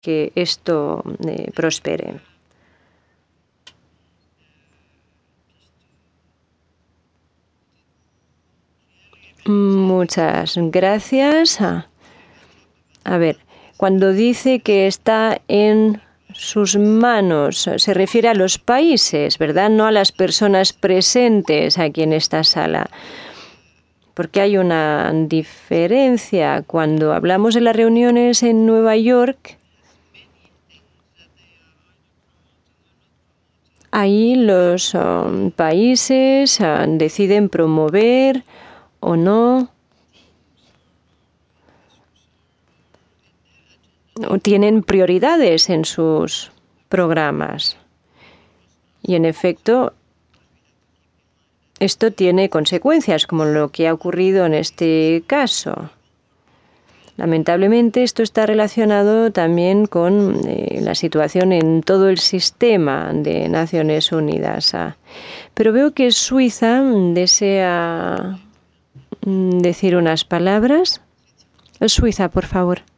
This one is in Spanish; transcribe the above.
que esto prospere. Muchas gracias. A ver, cuando dice que está en sus manos, se refiere a los países, ¿verdad? No a las personas presentes aquí en esta sala. Porque hay una diferencia. Cuando hablamos de las reuniones en Nueva York, ahí los países deciden promover o no, o tienen prioridades en sus programas. Y en efecto, esto tiene consecuencias, como lo que ha ocurrido en este caso. Lamentablemente, esto está relacionado también con la situación en todo el sistema de Naciones Unidas. Pero veo que Suiza desea decir unas palabras. Suiza, por favor.